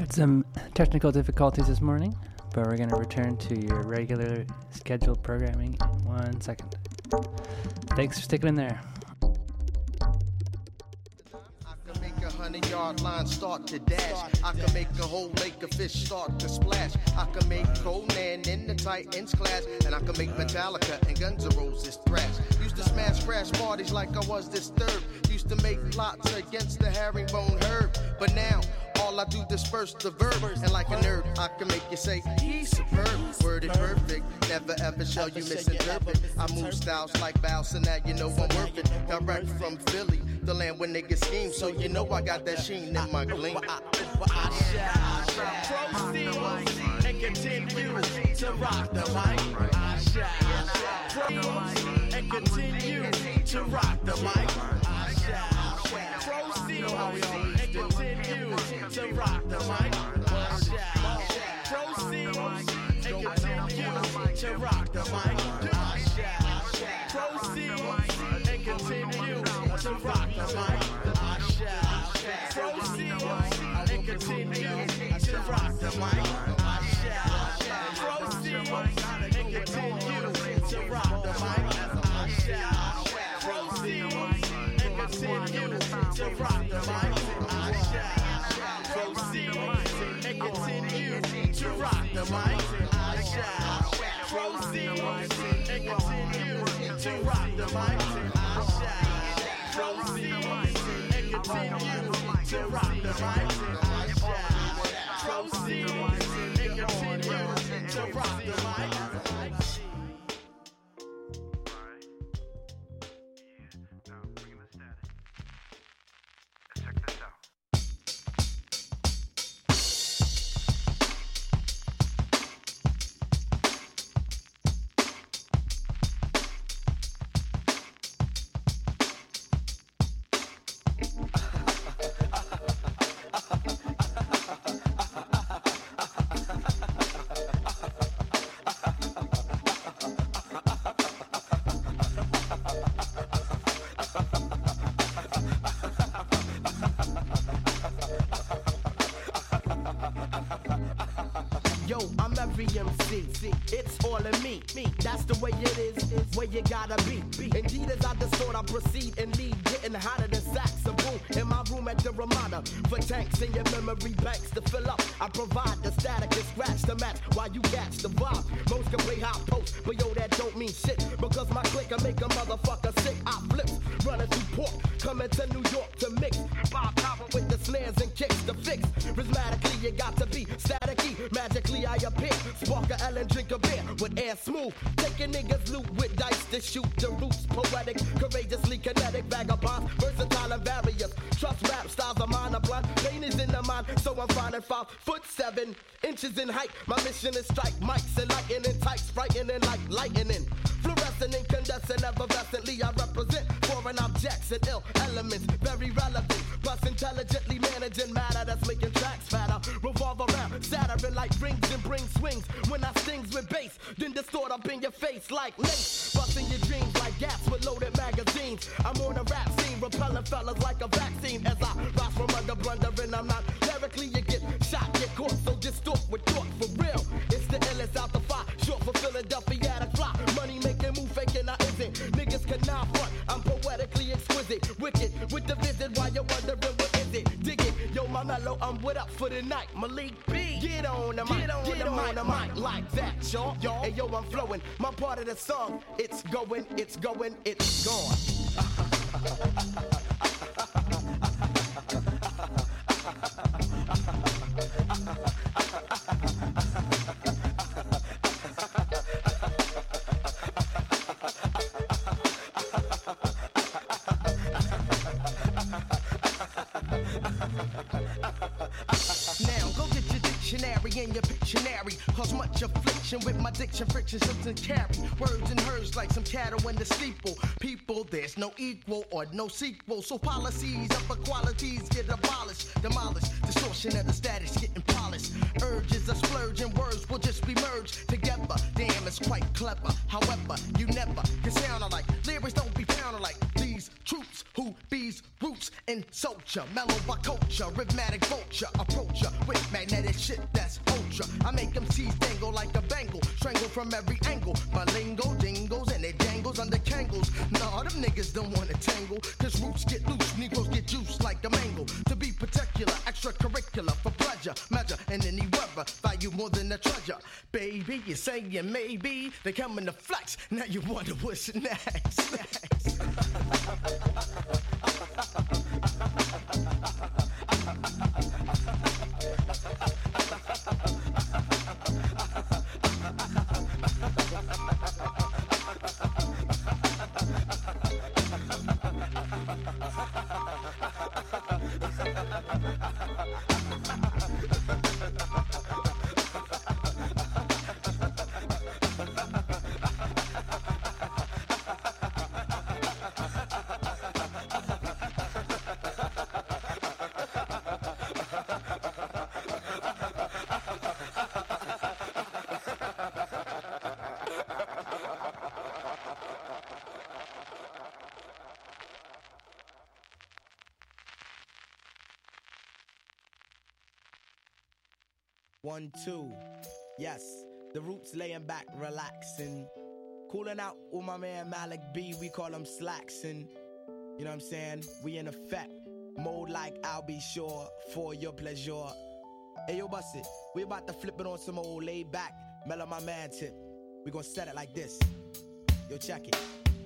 Some technical difficulties this morning, but we're going to return to your regular scheduled programming in 1 second. Thanks for sticking in there. I can make a 100-yard line start to dash. I can make a whole lake of fish start to splash. I can make Conan in the Titans class, and I can make Metallica and Guns N' Roses thrash. Used to smash crash parties like I was disturbed. Used to make plots against the herringbone herd, but now all I do disperse the verb, and like a nerd, I can make you say, he's superb, worded perfect, never ever shall you misinterpret. I move styles like bows, so now you know I'm worth it. Direct from Philly, the land where niggas scheme, so you know I got that sheen in my gleam. I shall proceed and continue to rock the mic. I shall proceed and continue to rock the mic. I shall proceed and continue to rock the mic. I shall proceed and continue to rock the mic. I shall proceed and continue to rock the mic. I shall proceed and continue to rock the mic. I shall proceed and continue to rock the mic. I shall proceed and continue to rock the mic. I shall proceed and continue to rock the mic. I shall proceed and continue to rock the mic. I shall proceed and continue to rock the mic. I shall proceed and continue to rock the mic. It's all in me. That's the way it is, where you gotta be. Indeed, as I distort, I proceed and lead, getting hotter than sacks of boom in my room at the Ramada. For tanks in your memory banks to fill up, I provide the static and scratch the match while you catch the vibe. Most can play hot post, but yo, that don't mean shit, because my click can make a motherfucker sick. I flip, running through port, coming to New York to mix. Bob Power with the snares and kicks to fix. Prismatically, you got to be staticky. Magically, I appear. Spark a L and drink a beer with air smooth. Taking niggas loot with dice to shoot the roots. Poetic, courageously kinetic, vagabonds, versatile and various. Trust rap styles of mine are blunt. Lane is in the mind, so I'm finding 5'7" in height. My mission is strike mics and lightning tights, frightening like lightning. Fluorescent, incandescent, effervescently I represent foreign objects and ill elements, very relevant. Plus intelligently managing matter that's making tracks fatter. Revolve around, Saturn like rings and bring swings. When I stings with bass, then distort up in your face like lace. Busting your dreams like gas with loaded magazines. I'm on a rap scene, repelling fellas like a vaccine. As I rise from under blundering, I'm not lyrically, you get shot, get caught. So distort with thought for real. It's the illest out the fire, short for Philadelphia at a fly. Money making, move faking, I isn't. Niggas cannot front, I'm poetically exquisite. Wicked, with the visit while you're wondering what is it. Dig it, yo, my mellow, I'm with up for the night. Malik B, get on the mic, get on the mic like that, y'all. Hey, yo, I'm flowing, my part of the song. It's going, it's going, it's gone. In your Pictionary, cause much affliction with my diction, friction, and carry words and herds like some cattle in the steeple. People, there's no equal or no sequel, so policies of equalities get abolished, demolished. Distortion of the status getting polished. Urges of splurge and words will just be merged together. Damn, it's quite clever. However, you never can sound alike. Lyrics don't be found alike. These troops who bees roots and so sculpture, mellow by culture, rhythmatic vulture, approach ya with magnetic shit that's ultra. I make them teeth dangle like a bangle, strangle from every angle. My lingo dingles and it dangles under Kangles. Nah, them niggas don't wanna tangle, cause roots get loose, Negroes get juiced like a mango. To be particular, extracurricular for pleasure, measure in any weather, value more than a treasure. Baby, you're saying maybe they coming to flex. Now you wonder what's next. One, two, yes, the roots laying back, relaxing, cooling out with my man Malik B, we call him Slacksin', you know what I'm saying, we in effect, mode like I'll be sure, for your pleasure. Hey yo, bust it, we about to flip it on some old laid back, mellow my man tip, we gon' set it like this, yo check it.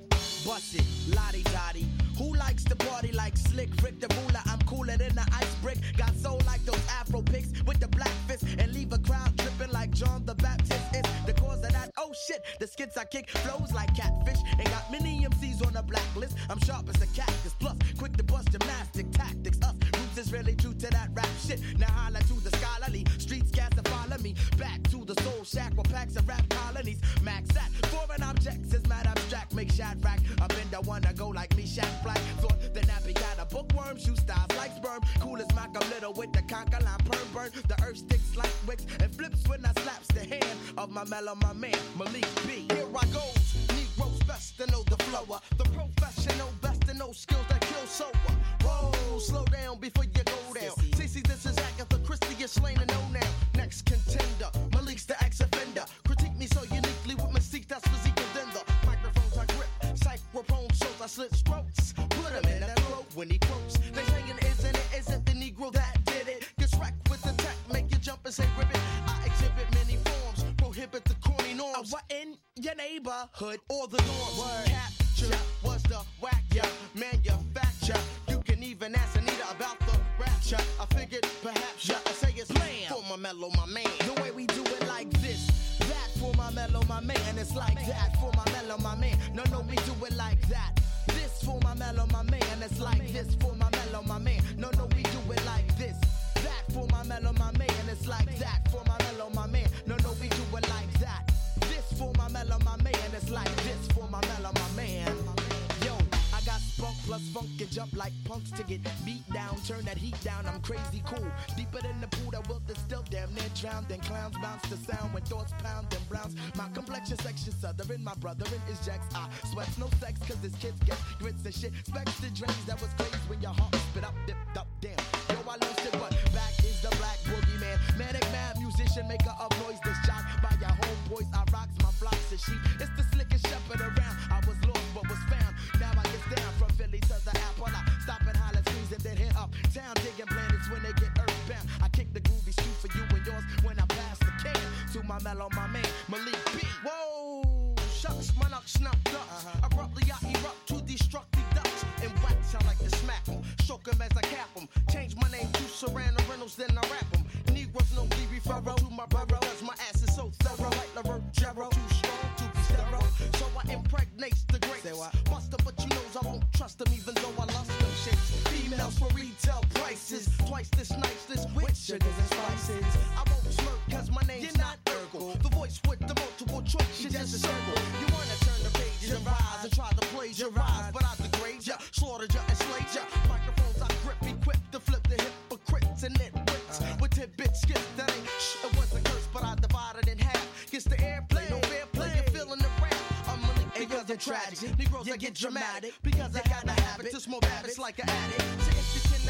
Bust it, lottie-dottie. Who likes to party like Slick Rick the ruler? I'm cooler than the ice brick. Got soul like those Afro pics with the black fist and leave a crowd tripping like John the Baptist. It's the cause of that. Oh shit, the skits I kick flows like catfish and got many MCs on the blacklist. I'm sharp as a cactus, plus quick to bust gymnastic tactics. Us roots is really true to that rap shit. Now holla to the scholarly streets, cast to follow me back to the soul shack where packs of rap colonies. Max at foreign objects is mad abstract, make shot rack. I've been the one to go like me, Shaq Black. Thought the nappy got a bookworm, shoe styles like sperm. Cool as Malcolm Little with the conker line perm burn. The earth sticks like wicks and flips when I slaps the hand of my mellow, my man, Malik B. Here I goes, Negroes best to know the flower. The professional best to know skills that kill sober. Whoa, slow down before you go down. Cece, this is Agatha Christie, you're slain to know now. Next contender, Malik's the ex-offender. Critique me so uniquely with mystique, that's physique and then the microphones I grip. Microphone shows I slit strokes. Put him in that throat when he quotes. They saying isn't the Negro that did it. Gets wrecked with the tech, make you jump and say ribbit. I exhibit many forms, prohibit the corny norms. What in your neighborhood or the norms. Capture was the whack ya manufacture. You can even ask Anita about the rapture. I figured perhaps ya say it's Blam. For my mellow, my man. The way we do it like this, that for my mellow, my man. It's like that for my mellow, my man. No, we do it like that. This for my mellow, my man. It's like this for my mellow, my man. No, we do it like this. That for my mellow, my man. It's like that for my mellow, my man. No, we do it like that. This for my mellow, my man. It's like this for my mellow, my man. Yo, I got spunk plus funk and jump like punks to get beat down. Turn that heat down, I'm crazy cool. Deeper than the pool that will still damn near drowned. Then clowns bounce the sound when thoughts pound and browns. My complexion section southern, my brother is Jacks. I sweats no sex cause this kids get grits and shit. Specs the drains that was crazy when your heart spit up, dipped up, damn. Yo, I lost it, but back is the black boogeyman. Manic mad musician, maker of noise that's jock by your homeboys. I rocks my flocks and sheep. It's the slickest shepherd around. I was lost but was found. Now I get down from Philly to the Apple. I stop and holler, squeeze and then hit up town. Digging planets when they get earthbound. I kick the groovy shoe for you and yours when I pass the can to my mellow, my man, Malik B. Whoa, shucks, my nuck snuffed up. Abruptly I erupt to destruct the ducks. And wax, I like to smack them. Stroke them as I cap them. Change my name to Serrano Reynolds, then I rap them. Negroes no be referral to my brother. Cause my ass is so thorough. Like LaRoe Jarrow, too strong to be sterile. So I impregnate the greats. Buster, but you knows I won't trust them even though I lust them shits. Females for retail prices. Twice this nice, this with sugars and spices. I won't smirk cause my name's not Urkel. The voice with the multiple choice, you just a circle. You wanna turn the pages and rise and try to plagiarize, but I degrade ya, slaughtered ya and slayed ya. Microphones I grip, equipped to flip the hypocrites and nitwits with tidbits, skits that ain't it was a curse, but I divided in half. Gets the airplay, no fair play, you're feeling the rap. I'm Malik because I'm tragic. Negroes I get dramatic because I got a habit to smoke habits like an addict. So if you cannot rap,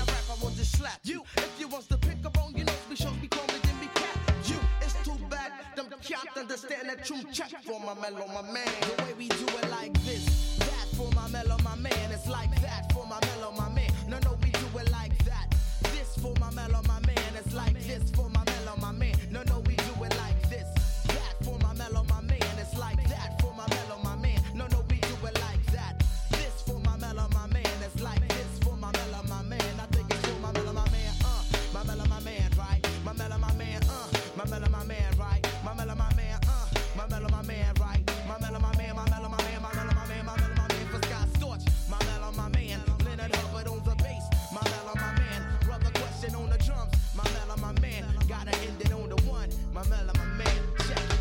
or just slap you. If you wants to pick up on your nose, be shows me call me, then be cap you. It's too bad, them can't understand that true check for my mellow, my man. The way we do it like this, that for my mellow, my man. It's like that for my mellow, my man. No, we do it like that. This for my mellow, my man. It's like this for my mellow, my man. No, we do it like this. That for my mellow, my man. It's like that for my mellow, my man. No, we do it like that. This for my mellow, my man. It's like this for my mellow, my man. I think it's for my mellow, my man. My mellow, my man, right? My mellow, my man. My mellow, my man, right? My mellow, my man. My mellow, my man, right? My mellow, my man. My mellow, my man. My mellow, my man. My mellow, my man. For Scott Storch. My mellow, my man. Leonard Hubbard on the bass. My mellow, my man. Brother Question on the drums. My mellow, my man. Gotta end it on the one. My mellow, my man. Check it.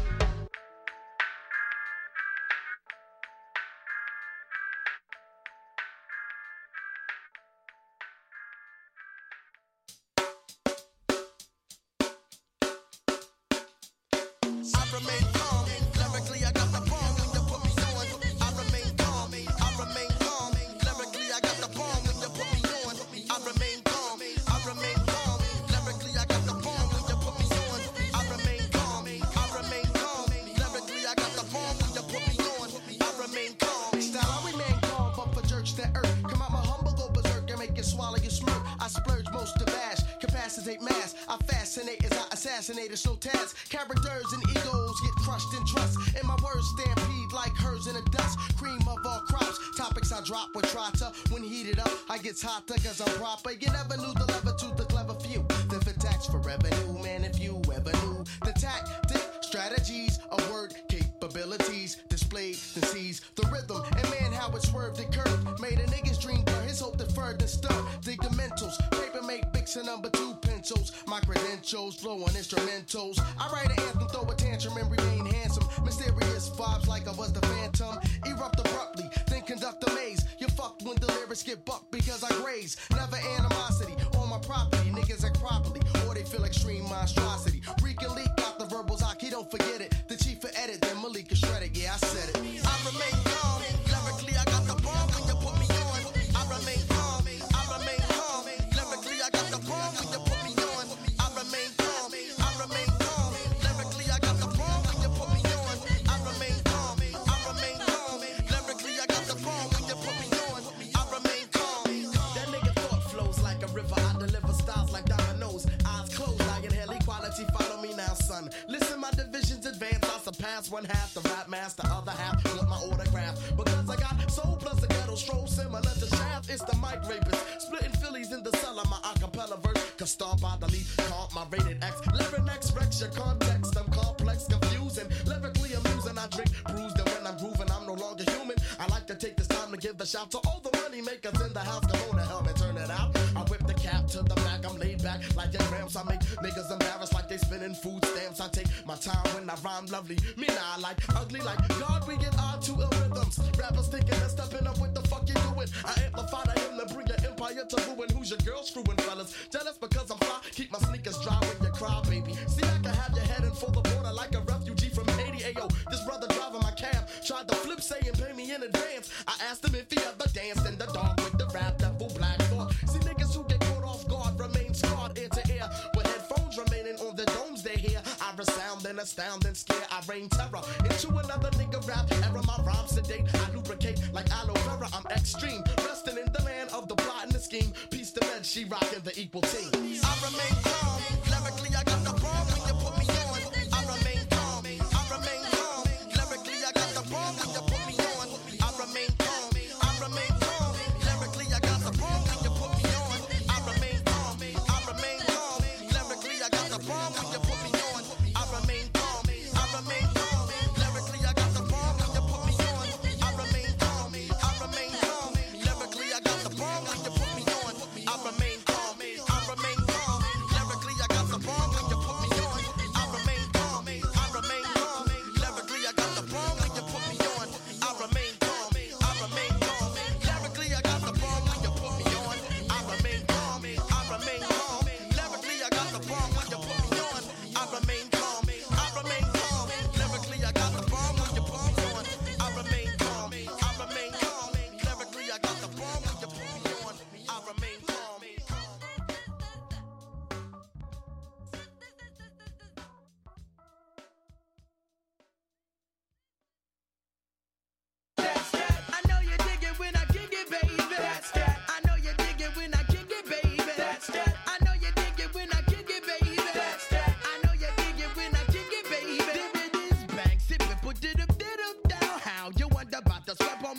I remain calm, lyrically I got the bomb when you put me on. I remain calm, I remain calm, lyrically I got the bomb when you put me on. I remain calm, I remain calm, lyrically I got the bomb when you put me on. I remain calm, I remain calm, lyrically I got the bomb when you put me on. I remain calm, style I remain calm, but for jerks that irk, come out my humble go berserk and make it swallow your smirk. I splurge most to bash, capacitate mass. I fascinate as I assassinate a slow task. Characters and egos get crushed in trust. And my words stampede like hers in the dust. Cream of all crops. Topics I drop with trotter. When heated up, I gets hotter cause I'm proper. You never knew the lever to the clever few. The for tax for revenue, man, if you ever knew the tactic, strategies, of word capabilities displayed, then seize the rhythm. And man, how it swerved and curved. Made a nigga's dream blur. His hope deferred and stirred. Dig the mentals. Paper make bics and number 2 pencils. My credentials flow on instrumentals. I write an anthem, throw a tantrum and remain handsome. Mysterious vibes like I was the phantom. Erupt abruptly, then conduct a maze. You fucked when the lyrics get bucked because I graze. Never animosity on my property. Niggas act properly or they feel extreme monstrosity. Reek and leak out the verbals, Aki, don't forget it. The chief for edit, then Malika shredded, yeah, I said it. I remain calm, lyrically I got the bomb when you put me on. I remain calm, I remain calm, lyrically I got the bomb when you put me on. I remain calm, I remain calm, lyrically I got the bomb when you put me on. I remain calm, I remain calm, lyrically I got the bomb when you put me on. I remain calm. That nigga thought flows like a river. I deliver styles like dominoes. Eyes closed, I inhale equality. Follow me now, son. Listen, my divisions advance. I surpass one half the rap master, other half want my autograph. Because I got soul plus a ghetto stroll similar to Shaft. It's the mic rapist, splitting Phillies in the cellar. My acapella verse, cause star by the lead, caught my rated X. Lyric X, Rex, your context. I'm complex, confusing, lyrically amusing. I drink bruised, and when I'm grooving, I'm no longer human. I like to take this time to give a shout to all the money makers in the house. Come on, the helmet, turn it out. I whip the cap to the back, I'm laid back like your grams. I make niggas embarrassed like they spinning food stamps. I take my time when I rhyme lovely. Me nah, I like ugly like God, we get on to ill rhythms. Rappers thinking and stepping up, what the fuck you doing? I amplify the hymn to bring your empire to ruin. Who's your girl screwing, fellas? Jealous because I'm fly, keep my sneakers dry when you cry, baby. See, I can have your head in for the border like a refugee from Haiti. Ayo, this brother driving my cab tried to flip, saying pay me in advance. I asked him if he ever danced in the dark with the rap devil Black Thought. See, niggas who get caught off guard remain scarred ear to ear, with headphones remaining on the domes they hear. I resound and astound and scare. I rain terror into another nigga rap era. My rhymes sedate, I lubricate like aloe vera. I'm extreme, resting in the land of the plot and the scheme. Peace to men, she rockin' the equal team. I remain calm, lyrically I got the bomb when you put me on. I remain calm, I remain calm, lyrically I got the bomb when you put me on. I remain calm, I remain calm, lyrically I got the bomb when you put me on. I remain calm, I remain calm, lyrically I got the bomb when you put me on. I remain calm, I remain calm, lyrically I got the bomb when you put me on. I remain calm, I remain calm, lyrically I got the bomb when you put me on. I remain calm, I remain calm, lyrically I got the bomb when you put me on. I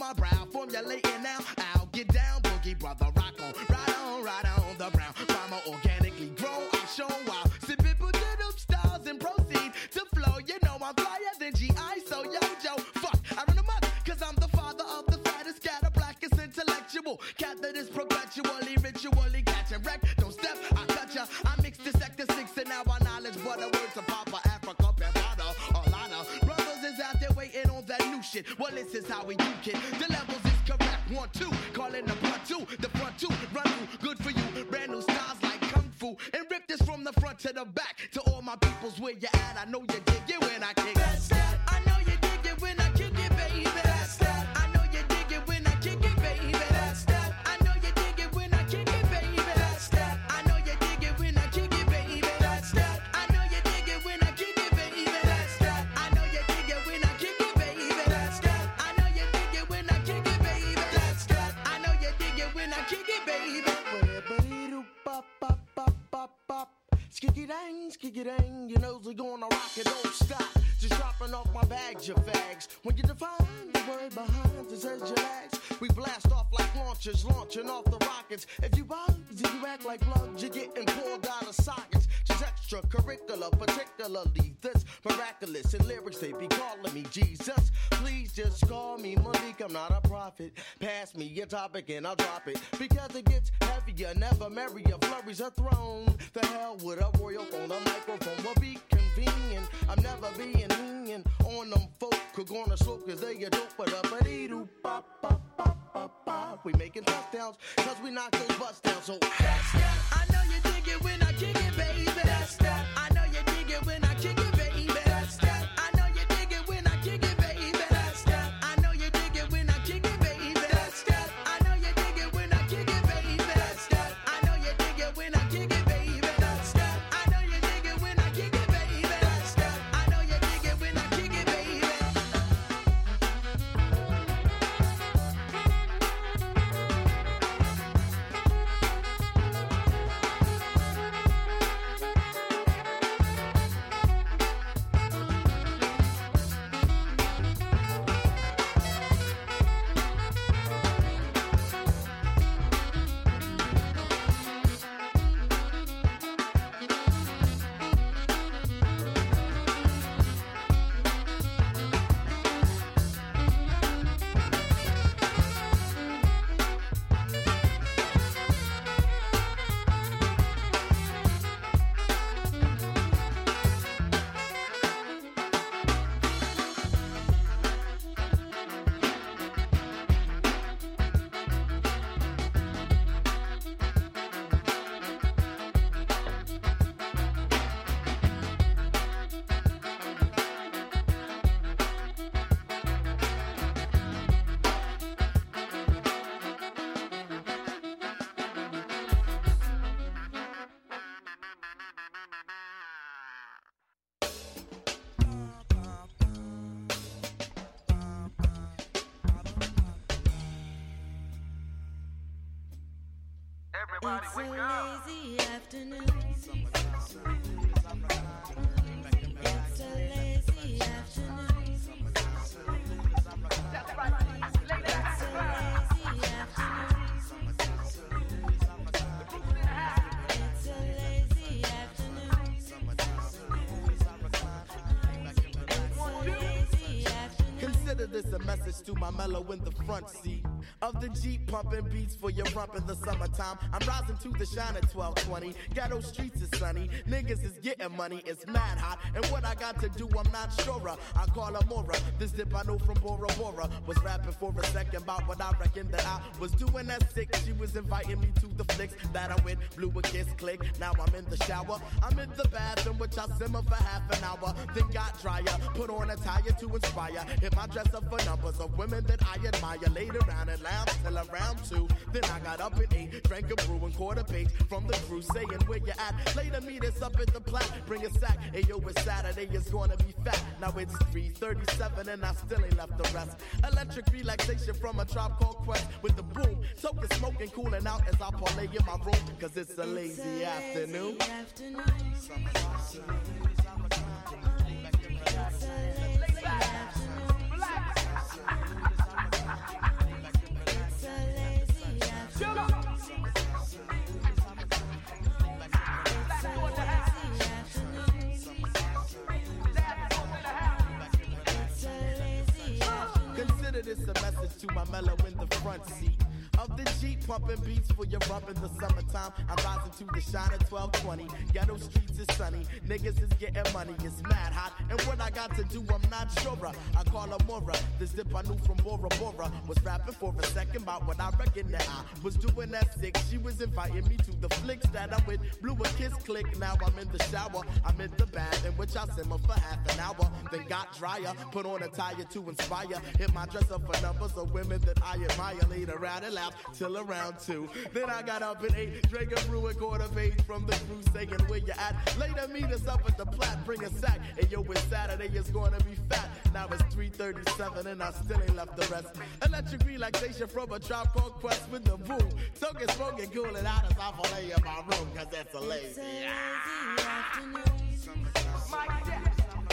my brow, formulating now. I'll get down, boogie brother, rock on, right on the brown. Mama organically grown, I'm showing wild. Sipping up stars and proceed to flow. You know I'm flyer than G.I. So yo, Joe, fuck, I run amok, cause I'm the father of the fattest, scatter blackest intellectual. Cat that is perpetually, ritually catching wreck. Don't step, I cut ya. I mix the sector 6 and now I knowledge, but the words of Papa Africa, Pavada, Olana. Brothers is out there waiting on that new shit. Well, this is how we do it. The levels is correct. 1, 2, calling the front 2. The front 2, run through, good for you. Brand new styles like Kung Fu. And rip this from the front to the back. To all my peoples where you at, I know you dig it when I kick it. I know you dig it when I kick it, baby. That's that. I know you dig it when I kick it, baby. That's that. I know you dig it when I kick it, baby. That's that. I know you dig it when I kick it, baby. That's that. I know you dig it when I kick it, baby. That's that. I know you dig it when I kick it, baby. That's that. I know you dig it when I kick it, baby. That's that. I know you dig it when I kick it, baby. Skiggy dang, your nose are gonna rock it, don't stop. Just dropping off my bags, you fags. When you define the word behind, it says your legs. We blast off like launchers, launching off the rockets. If you buzz, you act like plugs, you're getting pulled out of sockets. Just extracurricular, particularly this miraculous. In lyrics, they be calling me Jesus. Please just call me Malik, I'm not a prophet. Pass me your topic and I'll drop it. Because it gets heavier, never merrier, flurries are thrown. The hell with a royal on the microphone will be convenient. I'm never being lenient on them folk who gonna slope cause they a dope, but up a dee-doo, pop, pop, pop, pop, pop. We making touchdowns cause we knock those butts down, so that's that. I know you dig it when I kick it, baby. That's that. I know you dig it when I kick it, baby. That's that. I know you dig it when I kick it, baby. That's that. I know you dig it when I kick it, baby. That's that. I know you dig it when I kick it, baby. That's that. I know you dig it when I kick it, baby. That's that. I know you dig it when I kick it, baby. That's that. I know you dig it when I kick it, baby. Everybody wake up. Lazy afternoon. It's a lazy afternoon. That's right. Lay back and burn. Lazy afternoon. It's a lazy afternoon. Lazy afternoon. Consider this a message to my mellow in the front seat of the Jeep, pumping beats for your rump in the summertime. I'm rising to the shine at 12:20. Ghetto streets is sunny, niggas is getting money, it's mad hot. And what I got to do, I'm not sure. I call her Mora. This dip I know from Bora Bora. Was rapping for a second about what I reckon that I was doing at 6. She was inviting me to the flicks that I went, blew a kiss, click. Now I'm in the shower, I'm in the bathroom, which I simmer for half an hour. Then got drier, put on a tire to inspire. Hit my dress up for numbers of women that I admire. Laid around and lounged till around 2. Then I got up at 8, drank a brew and caught a page from the crew saying where you at. Later meet us up at the Platte, bring a sack. Hey yo, it's Saturday, it's gonna be fat. Now it's 3:37 and I still ain't left the rest. Electric relaxation from a Tribe Called Quest with the boom. Token smoking, cooling out as I parlay in my room. Cause it's a lazy afternoon. message to my mellow in the front seat of the Jeep, pumping beats for your rump in the summertime. I'm rising to the shine at 1220. Ghetto streets is sunny, niggas is getting money. It's mad hot, and what I got to do, I'm not sure. I call her Mora. This dip I knew from Bora Bora. Was rapping for a second about what I reckon that I was doing at 6. She was inviting me to the flicks that I with. Blew a kiss click. Now I'm in the shower. I'm in the bath in which I simmer for half an hour. Then got drier. Put on a tire to inspire. Hit my dress up for numbers of women that I admire. Laid around and laughed till around 2. Then I got up at 8. Drank a brew and quarter page from the crew saying where you at. Later meet us up at the Plat. Bring a sack. And yo, it's Saturday. It's gonna be fat. Now it's 3:37 and I still ain't left the rest. Electric relaxation from a Tribe Called Quest with the boom. Token smoking, cooling out as I lay in my room. Cause that's a lazy. Afternoon. Mike Jack.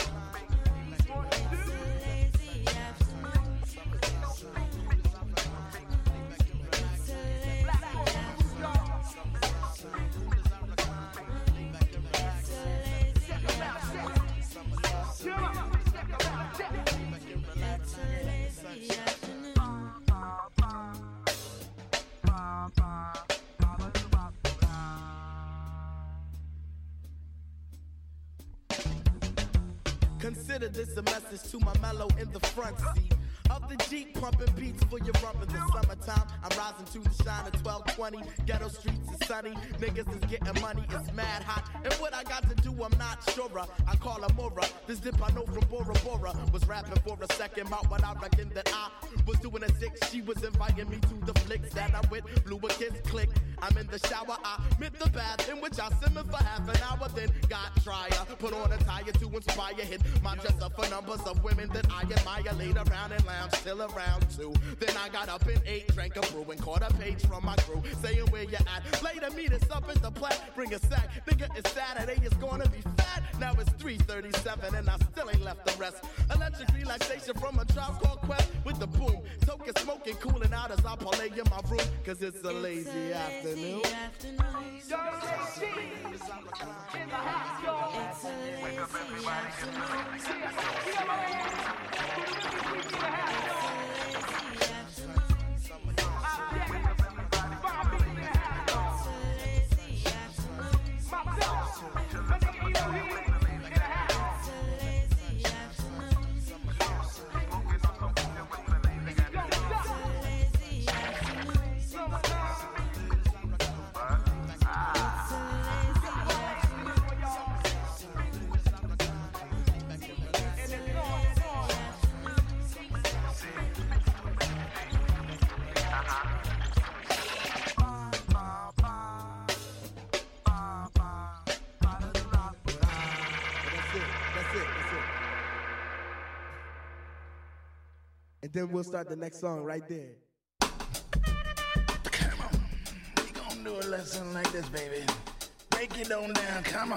Consider this a message to my mellow in the front seat of the Jeep, pumping beats for your rump in the summertime. I'm rising to the shine at 1220. Ghetto streets is sunny, niggas is getting money. It's mad hot, and what I got to do, I'm not sure. I call her Mora. This dip I know from Bora Bora. Was rapping for a second about what I reckon that I was doing at 6. She was inviting me to the flicks that I went. Blew a kiss click. I'm in the shower. I met the bath in which I simmered for half an hour. Then got drier. Put on a tire to inspire. Hit my dress up for numbers of women that I admire. Laid around and lounge till around 2. Then I got up at 8. Drank a brew and caught a page from my crew saying where you at. Later meet us up at the Plat. Bring a sack. Nigga, it's Saturday. It's gonna be fat. Now it's 3:37 and I still ain't left the rest. Electric relaxation from a Tribe Called Quest with the boom. Token smoking, cooling out as I parlay in my room. Cause it's a lazy afternoon. And then we'll start the next song right there. Come on. We gonna do a lesson like this, baby. Break it on down. Come on.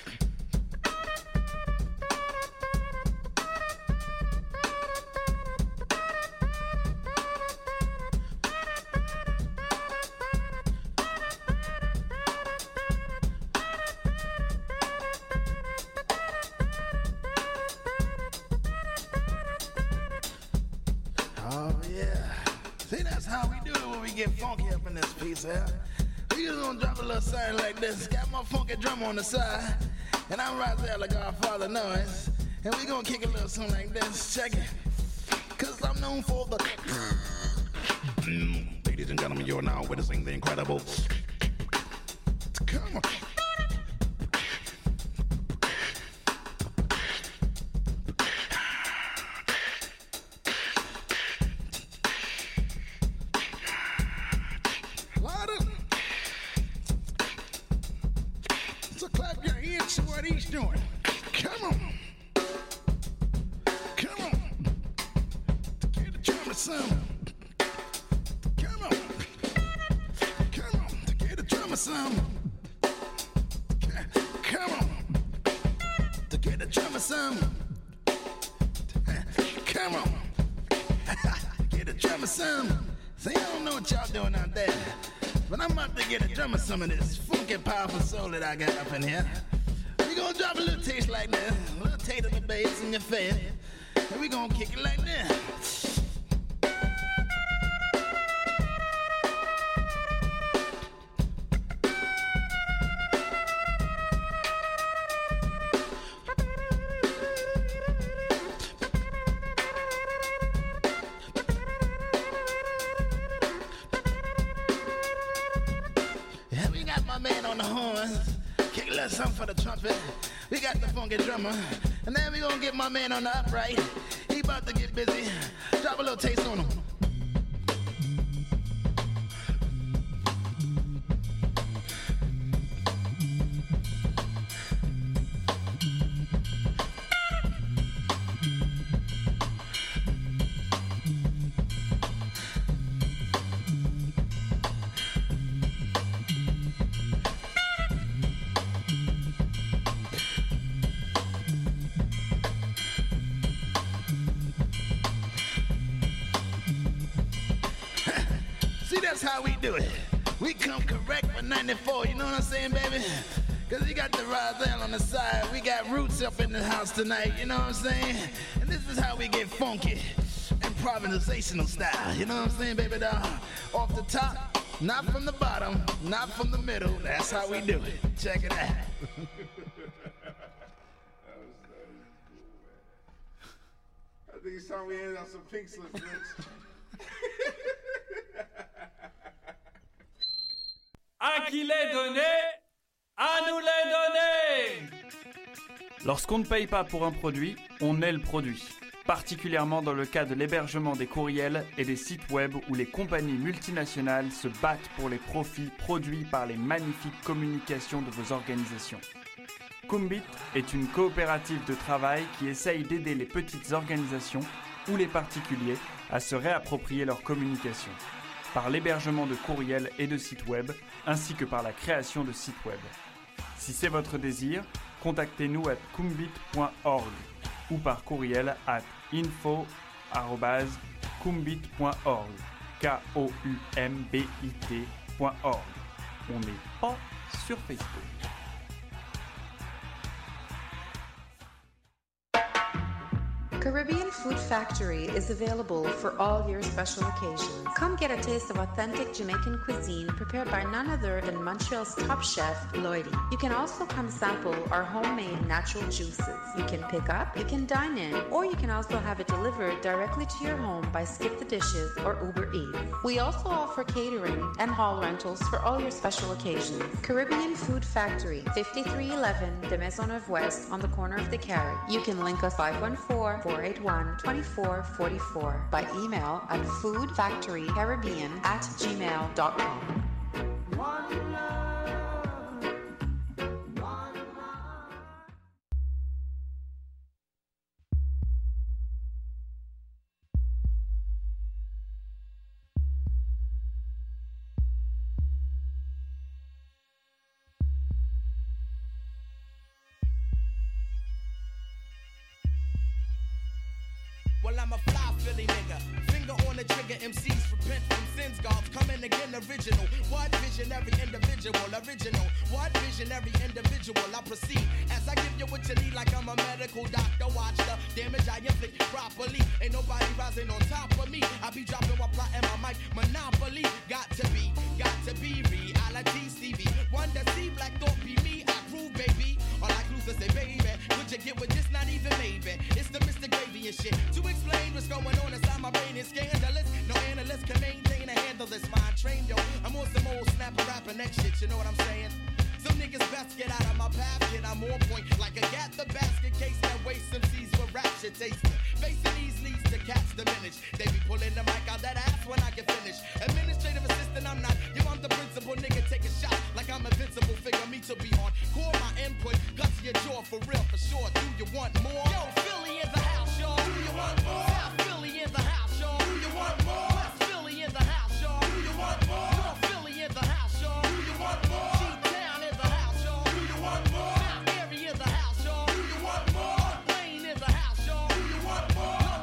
Get funky up in this piece here. We just gonna drop a little something like this. Got my funky drum on the side. And I'm right there like our father knows. And we gonna kick a little something like this. Check it. Cause I'm known for the ladies and gentlemen, you're now witnessing the incredible. Come on. Some of this funky, powerful soul that I got up in here. We gonna drop a little taste like this, a little taste of the bass in your face, and we gonna kick it like this. the horns, kick a little something for the trumpet. We got the funky drummer, and then we gonna get my man on the upright. He about to get busy. Drop a little taste on him. That's how we do it. We come correct for 94, you know what I'm saying, baby? Cause we got the Roselle on the side, we got Roots up in the house tonight, you know what I'm saying? And this is how we get funky, improvisational style, you know what I'm saying, baby doll? Off the top, not from the bottom, not from the middle, that's how we do it. Check it out. I think it's time we hand out some pink slips, bitch. À qui les donner? À nous les donner! Lorsqu'on ne paye pas pour un produit, on est le produit. Particulièrement dans le cas de l'hébergement des courriels et des sites web où les compagnies multinationales se battent pour les profits produits par les magnifiques communications de vos organisations. Kumbit est une coopérative de travail qui essaye d'aider les petites organisations ou les particuliers à se réapproprier leur communication, par l'hébergement de courriels et de sites web, ainsi que par la création de sites web. Si c'est votre désir, contactez-nous à kumbit.org ou par courriel à info@kumbit.org, KOUMBIT.org. On n'est pas sur Facebook. Caribbean Food Factory is available for all your special occasions. Come get a taste of authentic Jamaican cuisine prepared by none other than Montreal's top chef, Lloydie. You can also come sample our homemade natural juices. You can pick up, you can dine in, or you can also have it delivered directly to your home by Skip the Dishes or Uber Eats. We also offer catering and hall rentals for all your special occasions. Caribbean Food Factory, 5311 de Maisonneuve West on the corner of the Carré. You can link us 514-481-2444 by email at foodfactorycaribbean@gmail.com. Well, I'm a fly Philly nigga. Finger on the trigger, MCs repent from sins, golf coming again original. What visionary individual, original. What visionary individual, I proceed as I give you what you need like I'm a medical doctor. Watch the damage I inflict properly. Ain't nobody rising on top of me. I be dropping while plotting my mic monopoly. Got to be reality Stevie. One to see black thought be me, I prove baby. Or like Luther say baby, could you get with this? Not even maybe. It's the Mr. Gravy and shit. To explain what's going on inside my brain is scandalous. No analyst can maintain and handle this mind train, yo. I'm on some old snapper rapping that shit, you know what I'm saying? Some niggas best get out of my path, kid, I'm on point. Like a gat the basket case that waste some seeds with rap shit tasting. Facing these leads to cats diminish. They be pulling the mic out that ass when I get finished. Administrative assistant, I'm not. Yo, I'm the principal nigga, take a shot like I'm invincible. Figure me to be on. Core my input, guts your jaw for real, for sure. Do you want more? Yo, Philly in the house, y'all. Do you want more? South Philly in the house, y'all. Do you want more? West Philly in the house, y'all. Do you want more? North Philly in the house, y'all. Do you want more? G-Town in the house, y'all. Do you want more? Mount Airy in the house, y'all. Do you want more? Lane in the house, y'all. Do you want more?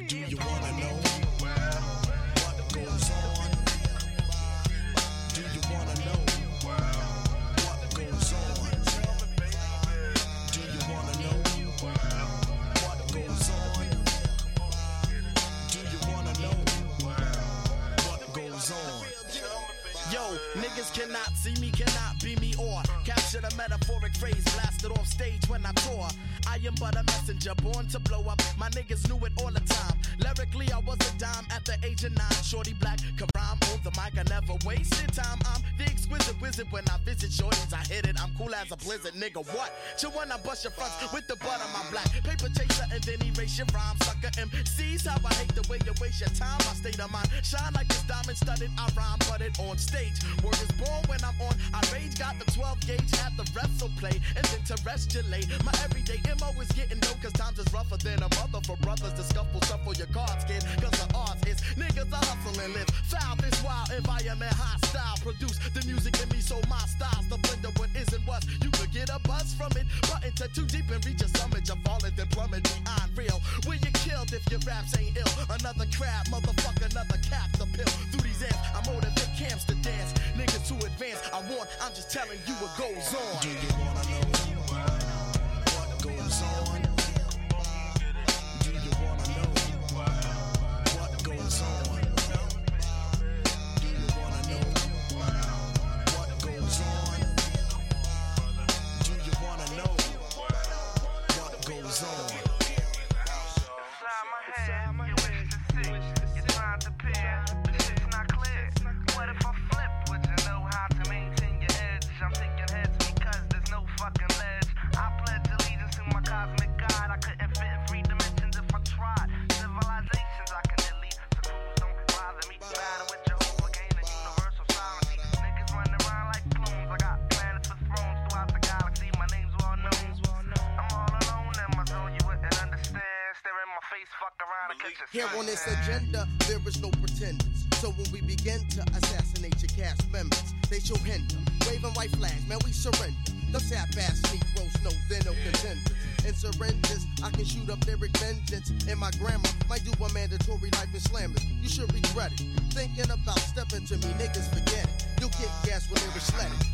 Do you wanna know what goes on? Do you wanna know what goes on? Do you wanna know what goes on? Do you wanna know what goes on? Yo, niggas cannot see me, cannot be me, or capture the metaphoric phrase blasted off stage when I tour. I am but a messenger born to blow up. My niggas knew it all the time. Lyrically, I was a dime at the age of 9. Shorty black, can rhyme on the mic. I never wasted time. I'm the exquisite wizard when I visit shorties. I hit it. I'm cool as a blizzard, nigga. What? You wanna bust your fronts with the butt on my black paper chaser and then erase your rhyme, sucker. MCs, how I hate the way you waste your time. My state of mind shine like this diamond studded. I rhyme, but it on stage. Word is born when I'm on. I rage, got the 12 gauge at the wrestle play and then terrestrialate. My everyday MO is getting low, cause times is rougher than a mother for brothers to scuffle, shuffle your cards, kid. Cause the odds is niggas are hustling, live foul this wild environment, hostile. Produce the music in me, so my style's the blender. What isn't what you could get a buzz from it, but into too deep and reach a summit. You're falling, then plummet beyond real. Will you killed if your raps ain't ill? Another crab, motherfucker, another cap to pill. Through these amps, I motivate camps to dance. Niggas to advance, I'm just telling you what goes on. Do you wanna know what goes on? Do you wanna know what goes on? Do you wanna know what goes on? Do you wanna know what goes on? Inside my head, you wish to see. You're trying to peer, the shit's not clear. What if I flip? Would you know how to maintain your edge? I'm taking heads because there's no fucking ledge. I pledge allegiance to my cosmic god. I couldn't fit in 3 dimensions if I tried. Civilizations I can delete. So crews don't bother me. Battle with Jehovah, gaining universal sovereignty. Niggas running around like clones. I got planets with thrones throughout the galaxy. My name's well known. I'm all alone in my zone. You wouldn't understand. Stare in my face, fuck around and catch a Here on this agenda, there is no pretenders. So when we begin to assassinate your cast members, they show hinder. Waving white flags, man, we surrender. Them sap-ass Negroes know they're no contenders. In surrenders, I can shoot up lyric vengeance. And my grandma might do a mandatory life in slammers. You should regret it. Thinking about stepping to me, niggas forget it. You'll get gas when they were sledding.